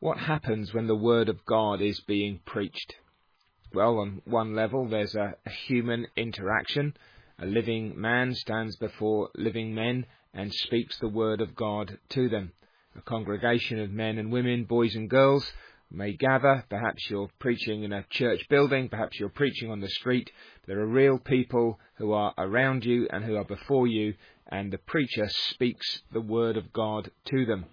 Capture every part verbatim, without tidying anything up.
What happens when the Word of God is being preached? Well, on one level, there's a, a human interaction. A living man stands before living men and speaks the Word of God to them. A congregation of men and women, boys and girls, may gather. Perhaps you're preaching in a church building, perhaps you're preaching on the street. There are real people who are around you and who are before you, and the preacher speaks the Word of God to them.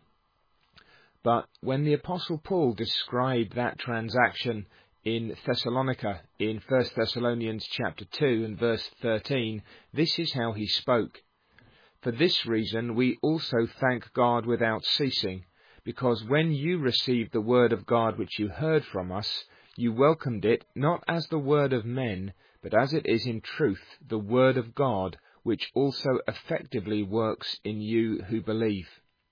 But when the Apostle Paul described that transaction in Thessalonica, in First Thessalonians chapter two and verse thirteen, this is how he spoke. For this reason we also thank God without ceasing, because when you received the word of God which you heard from us, you welcomed it not as the word of men, but as it is in truth the word of God, which also effectively works in you who believe.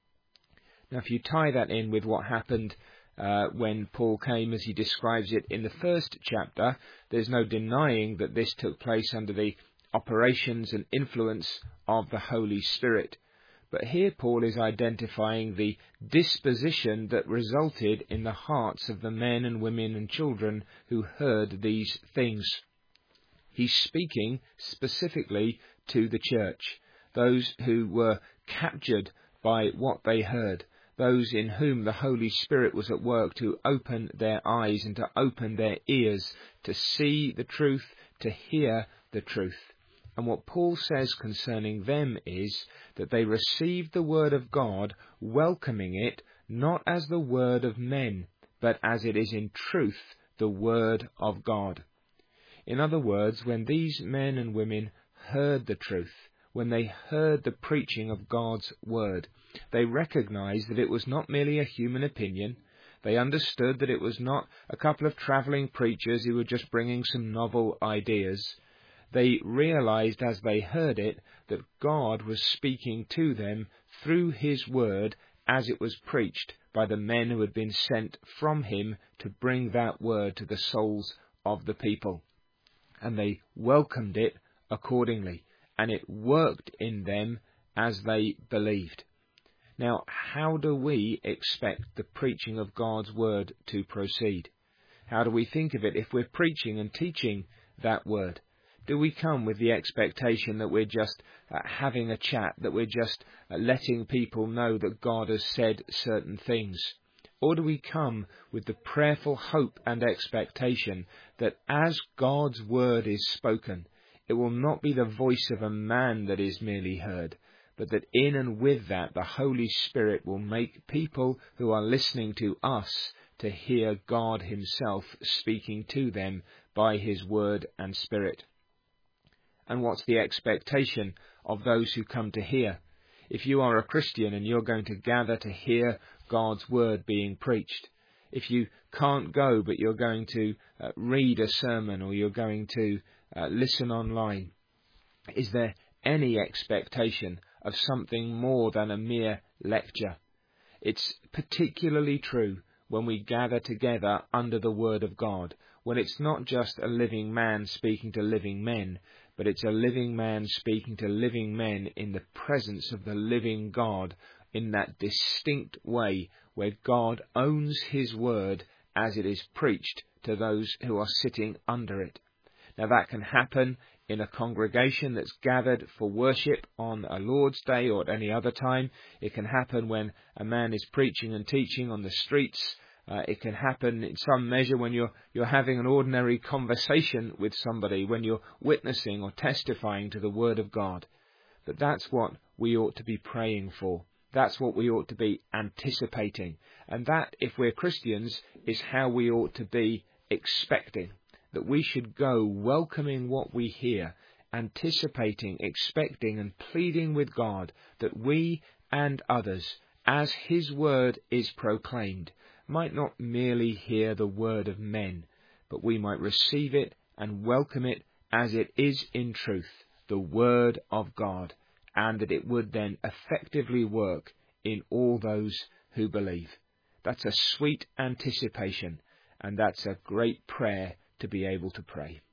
Now, if you tie that in with what happened uh, when Paul came, as he describes it in the first chapter, there's no denying that this took place under the operations and influence of the Holy Spirit. But here Paul is identifying the disposition that resulted in the hearts of the men and women and children who heard these things. He's speaking specifically to the church, those who were captured by what they heard, those in whom the Holy Spirit was at work to open their eyes and to open their ears, to see the truth, to hear the truth. And what Paul says concerning them is that they received the word of God, welcoming it not as the word of men, but as it is in truth the word of God. In other words, when these men and women heard the truth, when they heard the preaching of God's word, they recognized that it was not merely a human opinion. They understood that it was not a couple of travelling preachers who were just bringing some novel ideas. They realized as they heard it that God was speaking to them through his word as it was preached by the men who had been sent from him to bring that word to the souls of the people. And they welcomed it accordingly, and it worked in them as they believed. Now, how do we expect the preaching of God's word to proceed? How do we think of it if we're preaching and teaching that word? Do we come with the expectation that we're just uh, having a chat, that we're just uh, letting people know that God has said certain things? Or do we come with the prayerful hope and expectation that as God's word is spoken, it will not be the voice of a man that is merely heard, but that in and with that the Holy Spirit will make people who are listening to us to hear God himself speaking to them by his word and spirit? And what's the expectation of those who come to hear? If you are a Christian and you're going to gather to hear God's word being preached, if you can't go but you're going to uh, read a sermon or you're going to uh, listen online, is there any expectation of something more than a mere lecture? It's particularly true when we gather together under the word of God, when it's not just a living man speaking to living men, but it's a living man speaking to living men in the presence of the living God in that distinct way where God owns his word as it is preached to those who are sitting under it. Now that can happen in a congregation that's gathered for worship on a Lord's Day or at any other time. It can happen when a man is preaching and teaching on the streets. Uh, it can happen in some measure when you're you're having an ordinary conversation with somebody, when you're witnessing or testifying to the Word of God. But that's what we ought to be praying for. That's what we ought to be anticipating. And that, if we're Christians, is how we ought to be expecting. That we should go welcoming what we hear, anticipating, expecting and pleading with God that we and others, as his word is proclaimed, might not merely hear the word of men, but we might receive it and welcome it as it is in truth, the word of God, and that it would then effectively work in all those who believe. That's a sweet anticipation, and that's a great prayer to be able to pray.